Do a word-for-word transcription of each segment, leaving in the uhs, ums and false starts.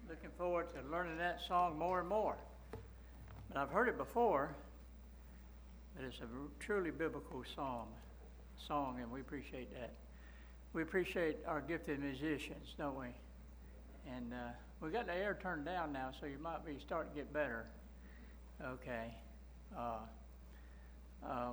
Looking forward to learning that song more and more. But I've heard it before, but it's a truly biblical song, song, and we appreciate that. We appreciate our gifted musicians, don't we? And uh, we got the air turned down now, so you might be starting to get better. Okay. Uh, um,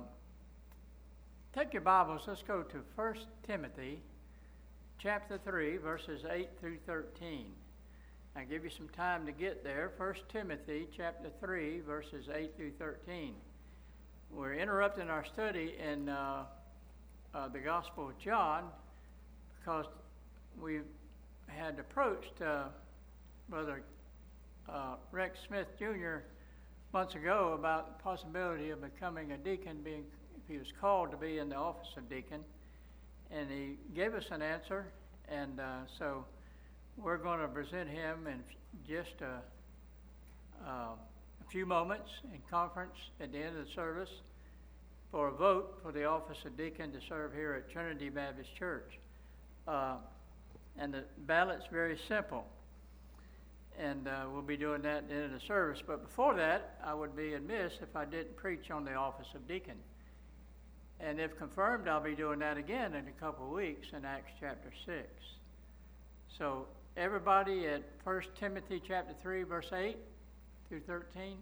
take your Bibles. Let's go to First Timothy chapter three, verses eight through thirteen. I'll give you some time to get there. First Timothy chapter three, verses eight through thirteen. We're interrupting our study in uh, uh, the Gospel of John because we had approached uh, Brother uh, Rex Smith Junior months ago about the possibility of becoming a deacon, being if he was called to be in the office of deacon. And he gave us an answer, and uh, so we're going to present him in just a, uh, a few moments in conference at the end of the service for a vote for the office of deacon to serve here at Trinity Baptist Church. Uh, and the ballot's very simple, and uh, we'll be doing that at the end of the service. But before that, I would be amiss if I didn't preach on the office of deacon. And if confirmed, I'll be doing that again in a couple of weeks in Acts chapter six. So everybody at First Timothy chapter three, verse eight through thirteen.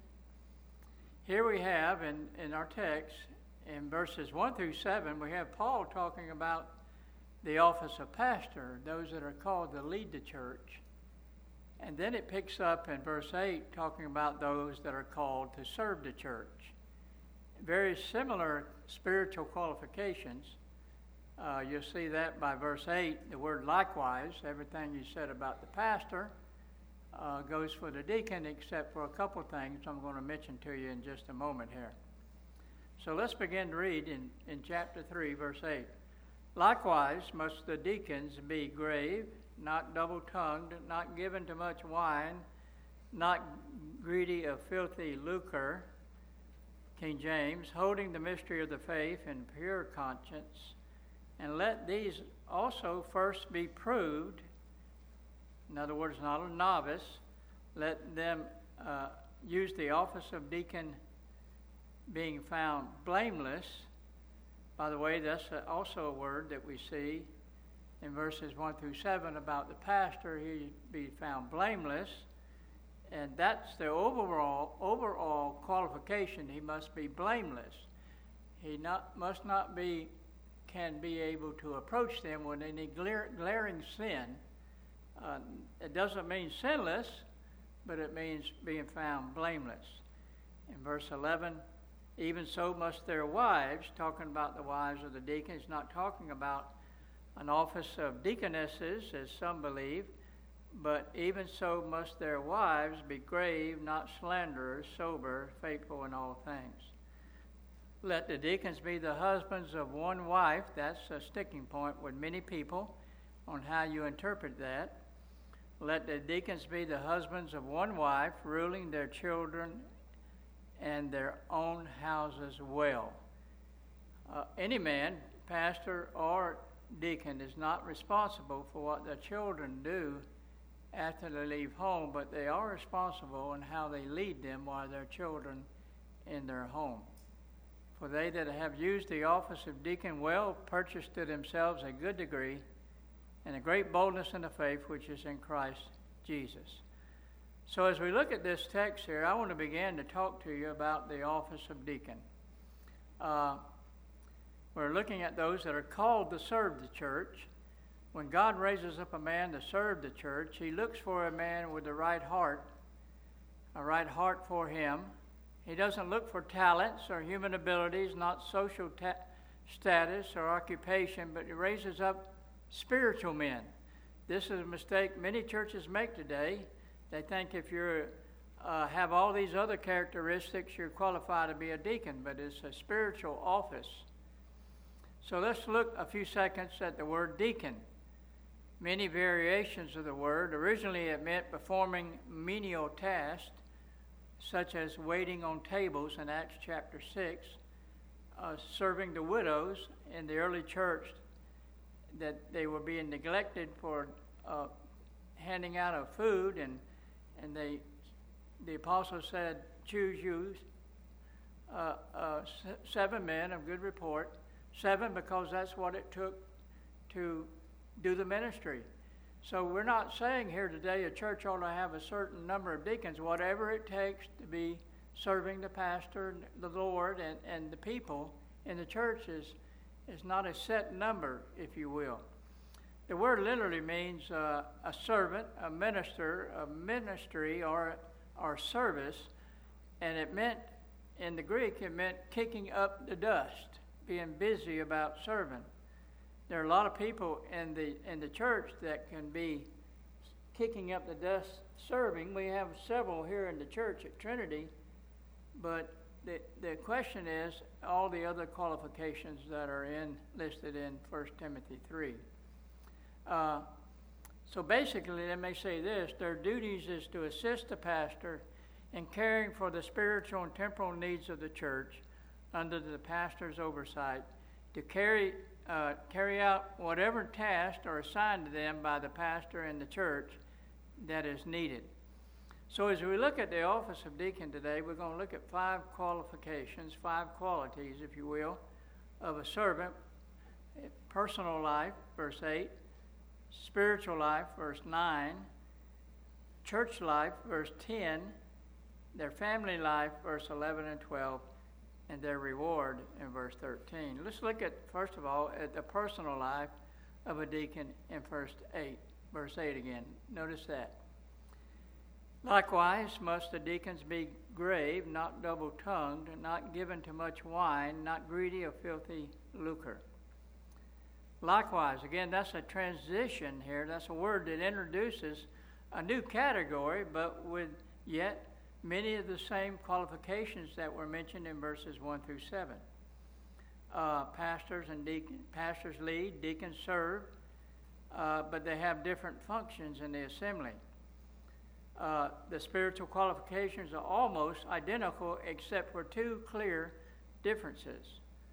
Here we have in, in our text, in verses one through seven, we have Paul talking about the office of pastor, those that are called to lead the church. And then it picks up in verse eight, talking about those that are called to serve the church. Very similar spiritual qualifications. Uh, you'll see that by verse eight, the word likewise, everything you said about the pastor uh, goes for the deacon, except for a couple things I'm going to mention to you in just a moment here. So let's begin to read in, in chapter three, verse eight. Likewise must the deacons be grave, not double-tongued, not given to much wine, not greedy of filthy lucre, King James, holding the mystery of the faith in pure conscience. And let these also first be proved. In other words, not a novice. Let them uh, use the office of deacon being found blameless. By the way, that's also a word that we see in verses one through seven about the pastor. He be found blameless. And that's the overall overall qualification. He must be blameless. He not must not be can be able to approach them with any glare, glaring sin. Uh, it doesn't mean sinless, but it means being found blameless. In verse eleven, even so must their wives, talking about the wives of the deacons, not talking about an office of deaconesses, as some believe, but even so must their wives be grave, not slanderers, sober, faithful in all things. Let the deacons be the husbands of one wife. That's a sticking point with many people on how you interpret that. Let the deacons be the husbands of one wife, ruling their children and their own houses well. Uh, any man, pastor or deacon, is not responsible for what the children do after they leave home, but they are responsible in how they lead them while they're children in their home. For they that have used the office of deacon well purchased to themselves a good degree and a great boldness in the faith which is in Christ Jesus. So as we look at this text here, I want to begin to talk to you about the office of deacon. Uh, we're looking at those that are called to serve the church. When God raises up a man to serve the church, he looks for a man with the right heart, a right heart for him. He doesn't look for talents or human abilities, not social ta- status or occupation, but he raises up spiritual men. This is a mistake many churches make today. They think if you uh, have all these other characteristics, you're qualified to be a deacon, but it's a spiritual office. So let's look a few seconds at the word deacon. Many variations of the word. Originally it meant performing menial tasks, such as waiting on tables in Acts chapter six, uh, serving the widows in the early church, that they were being neglected for uh, handing out of food and and they, the apostle said, choose you uh, uh, seven men of good report. Seven because that's what it took to do the ministry. So we're not saying here today a church ought to have a certain number of deacons. Whatever it takes to be serving the pastor, the Lord, and, and the people in the church is, is not a set number, if you will. The word literally means uh, a servant, a minister, a ministry, or, or service. And it meant, in the Greek, it meant kicking up the dust, being busy about serving. There are a lot of people in the in the church that can be kicking up the dust serving. We have several here in the church at Trinity, but the the question is all the other qualifications that are in listed in First Timothy three. Uh, so basically, let me say this: their duties is to assist the pastor in caring for the spiritual and temporal needs of the church under the pastor's oversight, to carry uh, carry out whatever tasks are assigned to them by the pastor and the church that is needed. So as we look at the office of deacon today, we're going to look at five qualifications, five qualities, if you will, of a servant: personal life, verse eight; spiritual life, verse nine; church life, verse ten; their family life, verse eleven and twelve; and their reward in verse thirteen. Let's look at, first of all, at the personal life of a deacon in verse eight. Verse eight again. Notice that. Likewise must the deacons be grave, not double-tongued, not given to much wine, not greedy of filthy lucre. Likewise, again, that's a transition here. That's a word that introduces a new category, but with yet many of the same qualifications that were mentioned in verses one through seven. Uh, pastors and deacon, pastors lead, deacons serve, uh, but they have different functions in the assembly. Uh, the spiritual qualifications are almost identical except for two clear differences.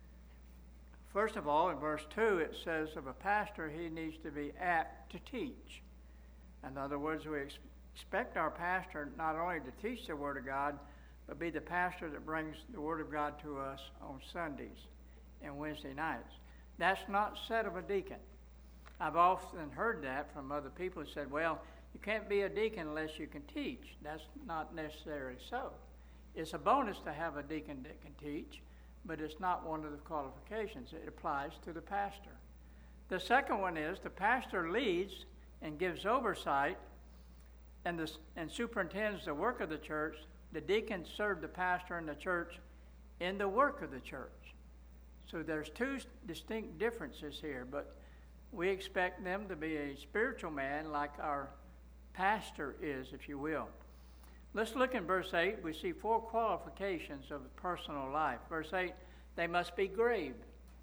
First of all, in verse two, it says of a pastor, he needs to be apt to teach. In other words, we ex- expect our pastor not only to teach the Word of God, but be the pastor that brings the Word of God to us on Sundays and Wednesday nights. That's not said of a deacon. I've often heard that from other people who said, well, you can't be a deacon unless you can teach. That's not necessarily so. It's a bonus to have a deacon that can teach, but it's not one of the qualifications. It applies to the pastor. The second one is the pastor leads and gives oversight and, the, and superintends the work of the church. The deacons serve the pastor and the church in the work of the church. So there's two distinct differences here, but we expect them to be a spiritual man like our pastor is, if you will. Let's look in verse eight. We see four qualifications of personal life. Verse eight, they must be grave.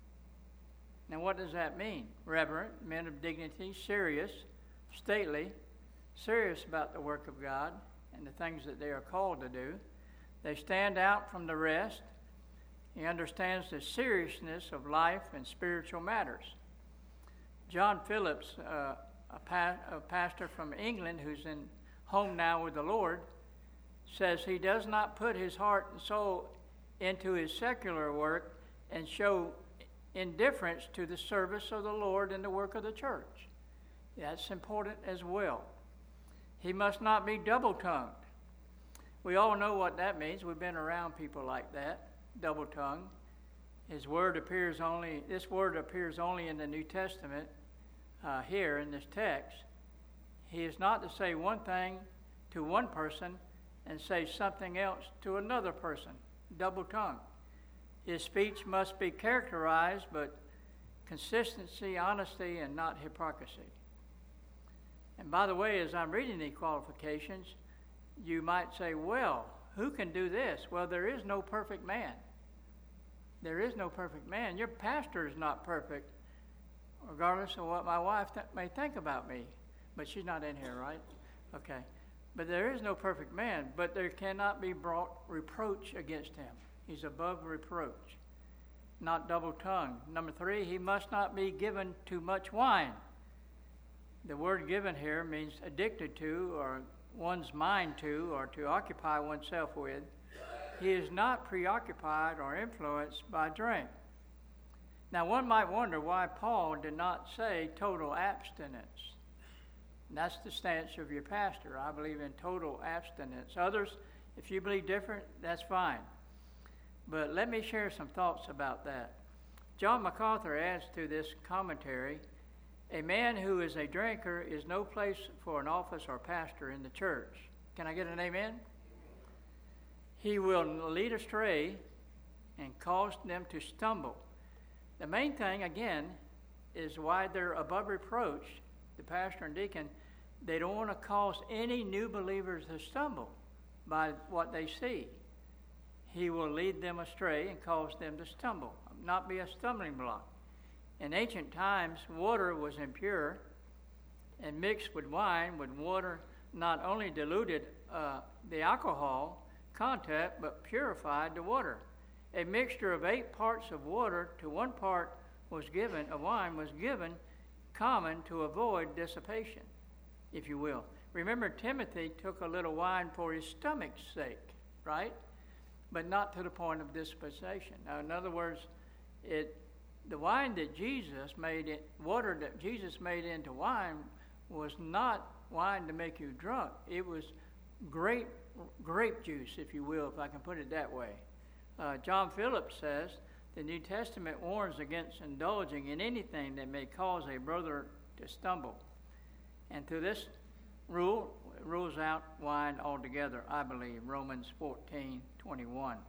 Now what does that mean? Reverent, men of dignity, serious, stately, serious about the work of God and the things that they are called to do. They stand out from the rest. He understands the seriousness of life and spiritual matters. John Phillips, uh, a, pa- a pastor from England who's in home now with the Lord, says he does not put his heart and soul into his secular work and show indifference to the service of the Lord and the work of the church. That's important as well. He must not be double-tongued. We all know what that means. We've been around people like that, double-tongued. His word appears only, this word appears only in the New Testament uh, here in this text. He is not to say one thing to one person and say something else to another person, double-tongued. His speech must be characterized, but consistency, honesty, and not hypocrisy. And by the way, as I'm reading these qualifications, you might say, well, who can do this? Well, there is no perfect man. There is no perfect man. Your pastor is not perfect, regardless of what my wife th- may think about me. But she's not in here, right? Okay. But there is no perfect man, but there cannot be brought reproach against him. He's above reproach, not double-tongued. Number three, he must not be given to much wine. The word given here means addicted to or one's mind to or to occupy oneself with, he is not preoccupied or influenced by drink. Now, one might wonder why Paul did not say total abstinence. And that's the stance of your pastor. I believe in total abstinence. Others, if you believe different, that's fine. But let me share some thoughts about that. John MacArthur adds to this commentary, a man who is a drinker is no place for an office or pastor in the church. Can I get an amen? He will lead astray and cause them to stumble. The main thing, again, is why they're above reproach, the pastor and deacon. They don't want to cause any new believers to stumble by what they see. He will lead them astray and cause them to stumble, not be a stumbling block. In ancient times, water was impure, and mixed with wine, with water not only diluted uh, the alcohol content, but purified the water. A mixture of eight parts of water to one part was given, of wine was given, common to avoid dissipation, if you will. Remember, Timothy took a little wine for his stomach's sake, right? But not to the point of dissipation. Now, in other words, it the wine that Jesus made, it, water that Jesus made into wine was not wine to make you drunk. It was grape, grape juice, if you will, if I can put it that way. Uh, John Phillips says, the New Testament warns against indulging in anything that may cause a brother to stumble. And through this rule, it rules out wine altogether, I believe, Romans fourteen twenty-one.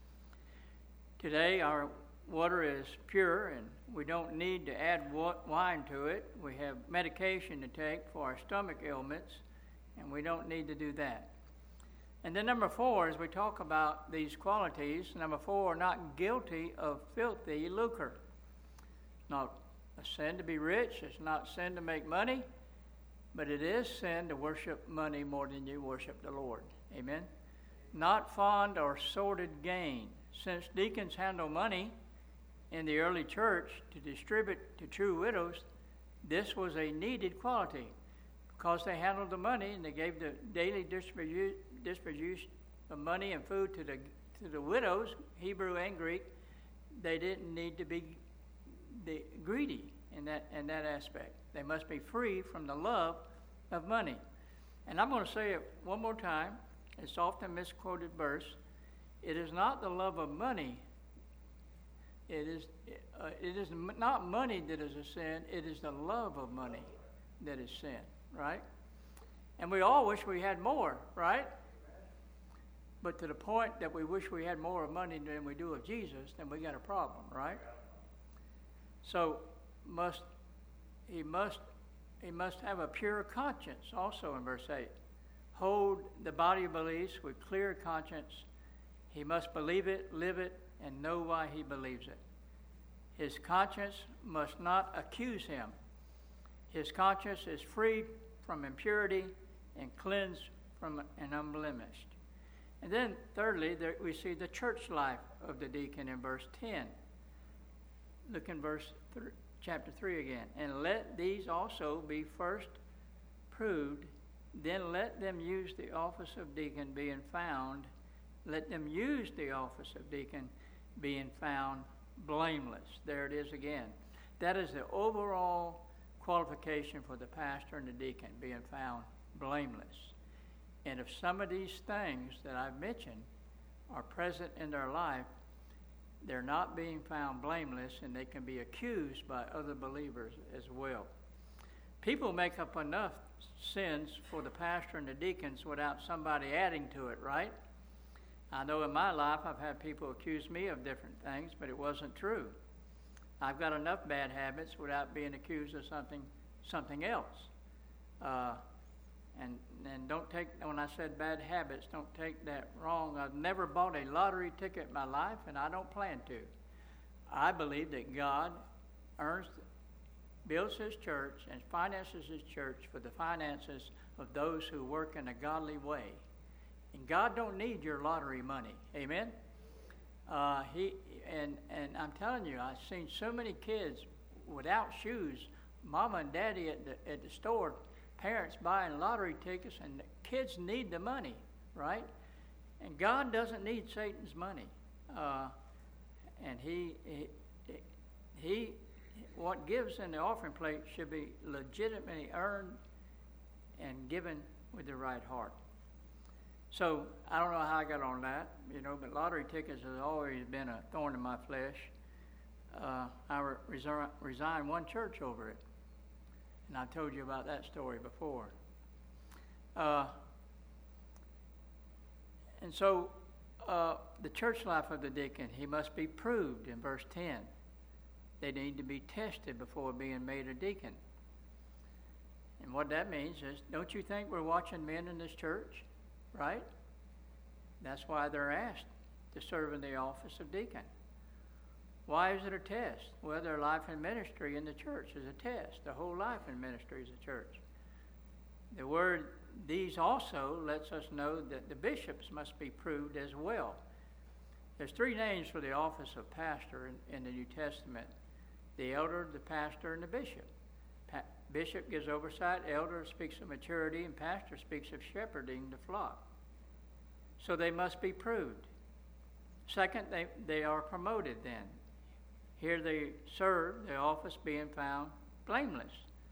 Today, our water is pure, and we don't need to add wine to it. We have medication to take for our stomach ailments, and we don't need to do that. And then number four, as we talk about these qualities, number four, not guilty of filthy lucre. It's not a sin to be rich. It's not sin to make money, but it is sin to worship money more than you worship the Lord. Amen? Not fond or sordid gain. Since deacons handle money in the early church to distribute to true widows, this was a needed quality because they handled the money and they gave the daily distribu- distribution of money and food to the to the widows, Hebrew and Greek. They didn't need to be the greedy in that in that aspect. They must be free from the love of money. And I'm going to say it one more time. It's often misquoted verse. It is not the love of money. It is uh, it is not money that is a sin. It is the love of money that is sin, right? And we all wish we had more, right? But to the point that we wish we had more of money than we do of Jesus, then we got a problem, right? So must he must he must have a pure conscience, also in verse eight. Hold the body of beliefs with clear conscience. He must believe it, live it, and know why he believes it. His conscience must not accuse him. His conscience is free from impurity and cleansed from an unblemished. And then thirdly, there we see the church life of the deacon in verse ten. Look in verse th- chapter three again. And let these also be first proved, then let them use the office of deacon being found Let them use the office of deacon, being found blameless. There it is again. That is the overall qualification for the pastor and the deacon, being found blameless. And if some of these things that I've mentioned are present in their life, they're not being found blameless, and they can be accused by other believers as well. People make up enough sins for the pastor and the deacons without somebody adding to it, right? I know in my life I've had people accuse me of different things, but it wasn't true. I've got enough bad habits without being accused of something something else. Uh, and and don't take, when I said bad habits, don't take that wrong. I've never bought a lottery ticket in my life, and I don't plan to. I believe that God earns, builds his church and finances his church for the finances of those who work in a godly way. And God don't need your lottery money. Amen? Uh, he and and I'm telling you, I've seen so many kids without shoes. Mama and Daddy at the at the store parents buying lottery tickets, and the kids need the money, right? And God doesn't need Satan's money. Uh, and he, he, he, what gives in the offering plate should be legitimately earned and given with the right heart. So I don't know how I got on that, you know, but lottery tickets has always been a thorn in my flesh. Uh, I re- resign, resigned one church over it, and I told you about that story before. Uh, and so uh, the church life of the deacon, he must be proved in verse ten. They need to be tested before being made a deacon. And what that means is, don't you think we're watching men in this church? Right? That's why they're asked to serve in the office of deacon. Why is it a test? Well, their life in ministry in the church is a test. The whole life in ministry is a church. The word these also lets us know that the bishops must be proved as well. There's three names for the office of pastor in, in the New Testament: the elder, the pastor, and the bishop. Pa- bishop gives oversight, elder speaks of maturity, and pastor speaks of shepherding the flock. So they must be proved. Second, they, they are promoted then. Here they serve, the office being found blameless.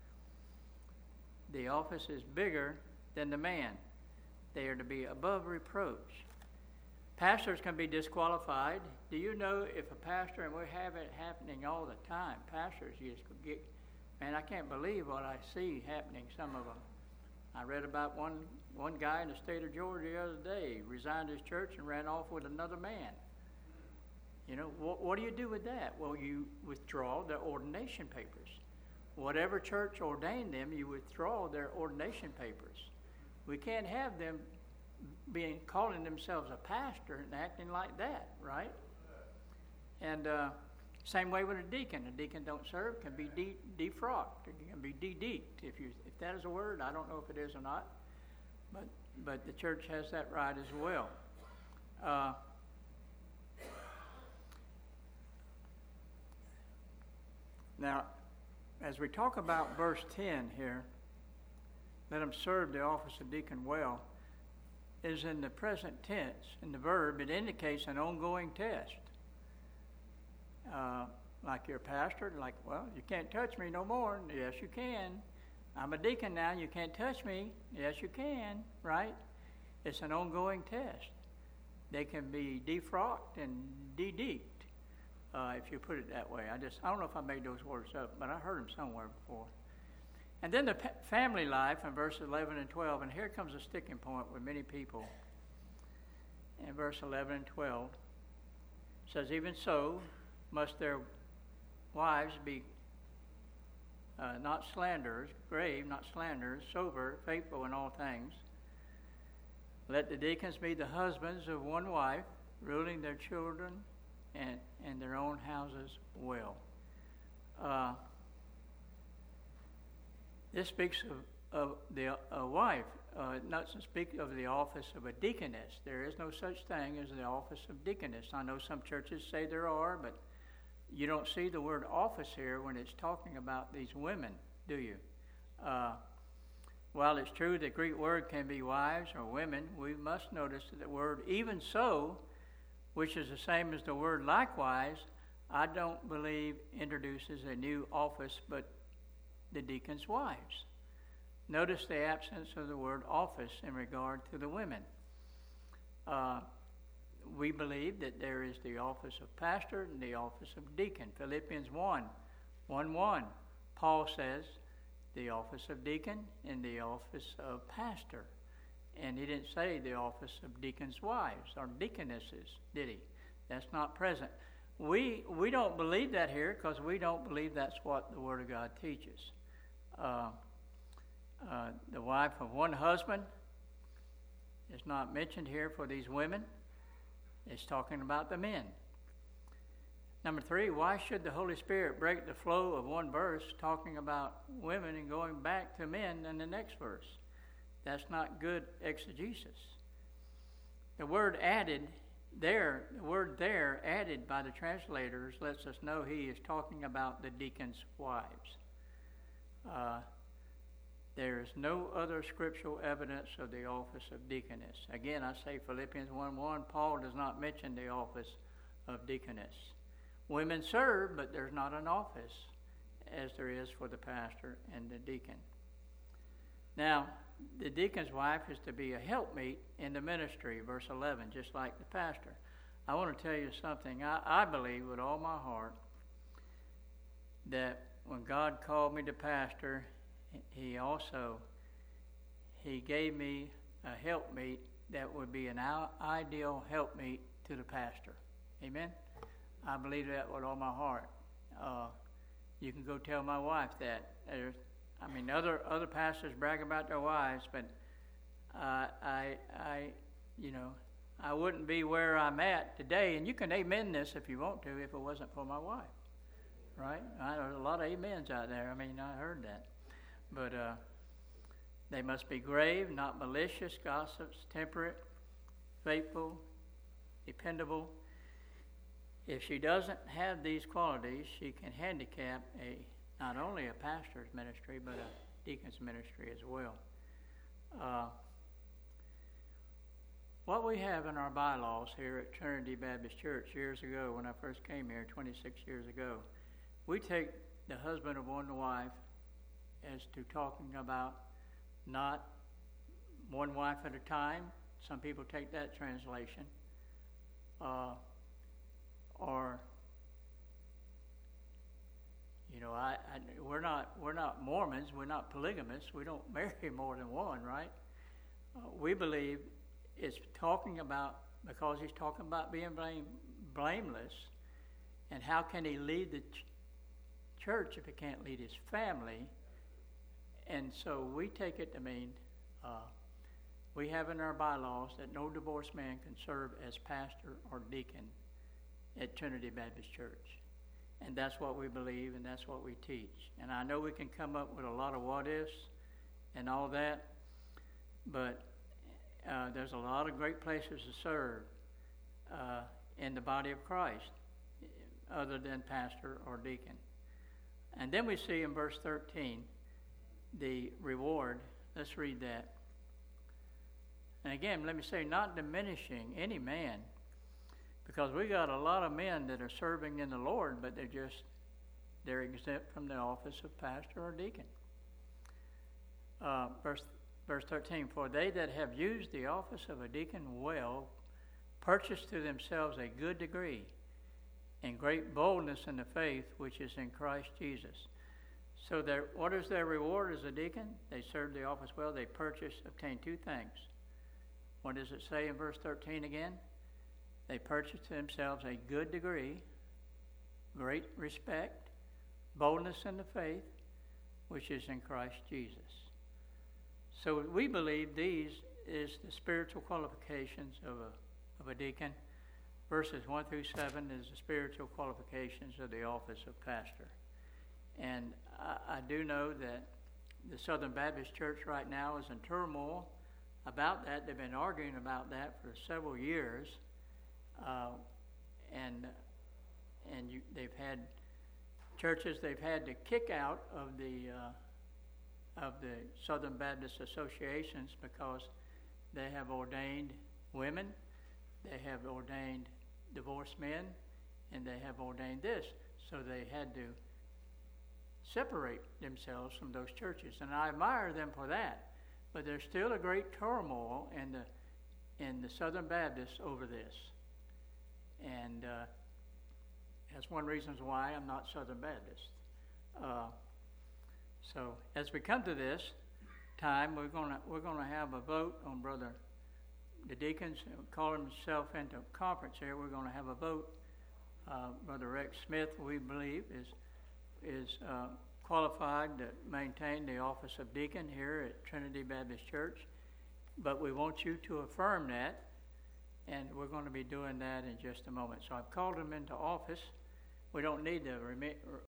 The office is bigger than the man. They are to be above reproach. Pastors can be disqualified. Do you know if a pastor, and we have it happening all the time, pastors just get, man, I can't believe what I see happening, some of them. I read about one, one guy in the state of Georgia the other day, resigned his church and ran off with another man. You know, what, what do you do with that? Well, you withdraw their ordination papers. Whatever church ordained them, you withdraw their ordination papers. We can't have them being calling themselves a pastor and acting like that, right? And uh, same way with a deacon. A deacon don't serve, can be de- defrocked, it can be de-deeked. If you, if that is a word, I don't know if it is or not, but but the church has that right as well. Uh, now, as we talk about verse ten here, let them serve the office of deacon well, is in the present tense. In the verb, it indicates an ongoing test. Uh, like your pastor, like, well, you can't touch me no more. Yes, you can. I'm a deacon now. You can't touch me. Yes, you can. Right? It's an ongoing test. They can be defrocked and de-deeked, uh, if you put it that way. I just, I don't know if I made those words up, but I heard them somewhere before. And then the pa- family life in verses eleven and twelve, and here comes a sticking point with many people. In verse eleven and twelve, it says, even so must their wives be uh, not slanderers, grave, not slanderers, sober, faithful in all things. Let the deacons be the husbands of one wife, ruling their children and, and their own houses well. Uh, this speaks of, of the uh, wife. Uh, it doesn't speak of the office of a deaconess. There is no such thing as the office of deaconess. I know some churches say there are, but you don't see the word office here when it's talking about these women, do you? Uh, while it's true the Greek word can be wives or women, we must notice that the word even so, which is the same as the word likewise, I don't believe introduces a new office but the deacons' wives. Notice the absence of the word office in regard to the women. Uh, we believe that there is the office of pastor and the office of deacon. Philippians one, one, one, Paul says the office of deacon and the office of pastor. And he didn't say the office of deacons' wives or deaconesses, did he? That's not present. We we don't believe that here because we don't believe that's what the Word of God teaches. Uh, uh, the wife of one husband is not mentioned here for these women. It's talking about the men. Number three, why should the Holy Spirit break the flow of one verse talking about women and going back to men in the next verse? That's not good exegesis. The word added there, the word there added by the translators lets us know he is talking about the deacons' wives. Uh, There is no other scriptural evidence of the office of deaconess. Again, I say Philippians one one, Paul does not mention the office of deaconess. Women serve, but there's not an office as there is for the pastor and the deacon. Now, the deacon's wife is to be a helpmeet in the ministry, verse eleven, just like the pastor. I want to tell you something. I, I believe with all my heart that when God called me to pastor, He also, He gave me a helpmeet that would be an ideal helpmeet to the pastor. Amen? I believe that with all my heart. Uh, you can go tell my wife that. There's, I mean, other other pastors brag about their wives, but uh, I, I, you know, I wouldn't be where I'm at today. And you can amen this if you want to, if it wasn't for my wife, right? I, there's a lot of amens out there. I mean, I heard that. But uh, they must be grave, not malicious, gossips, temperate, faithful, dependable. If she doesn't have these qualities, she can handicap a not only a pastor's ministry, but a deacon's ministry as well. Uh, what we have in our bylaws here at Trinity Baptist Church years ago, when I first came here, twenty-six years ago, we take the husband of one wife as to talking about not one wife at a time. Some people take that translation. Uh, or, you know, I, I, we're not we're not Mormons. We're not polygamists. We don't marry more than one, right? Uh, we believe it's talking about, because he's talking about being blame, blameless, and how can he lead the ch- church if he can't lead his family? And so we take it to mean uh, we have in our bylaws that no divorced man can serve as pastor or deacon at Trinity Baptist Church. And that's what we believe, and that's what we teach. And I know we can come up with a lot of what-ifs and all that, but uh, there's a lot of great places to serve uh, in the body of Christ other than pastor or deacon. And then we see in verse thirteen the reward. Let's read that. And again, let me say, not diminishing any man, because we got a lot of men that are serving in the Lord, but they're just, they're exempt from the office of pastor or deacon. Uh, verse, verse thirteen, for they that have used the office of a deacon well, purchase to themselves a good degree and great boldness in the faith which is in Christ Jesus. So their, what is their reward as a deacon? They serve the office well. They purchase, obtain two things. What does it say in verse thirteen again? They purchase to themselves a good degree, great respect, boldness in the faith, which is in Christ Jesus. So we believe these is the spiritual qualifications of a, of a deacon. Verses one through seven is the spiritual qualifications of the office of pastor. And I, I do know that the Southern Baptist Church right now is in turmoil about that. They've been arguing about that for several years. Uh, and and you, they've had churches they've had to kick out of the uh, of the Southern Baptist associations because they have ordained women, they have ordained divorced men, and they have ordained this. So they had to separate themselves from those churches, and I admire them for that. But there's still a great turmoil in the in the Southern Baptists over this. And uh, that's one reason why I'm not Southern Baptist. Uh, so as we come to this time, we're gonna we're gonna have a vote on brother. The deacons call himself into a conference here. We're gonna have a vote. Uh, brother Rex Smith, we believe, is is uh, qualified to maintain the office of deacon here at Trinity Baptist Church. But we want you to affirm that. And we're going to be doing that in just a moment. So I've called him into office. We don't need to remi-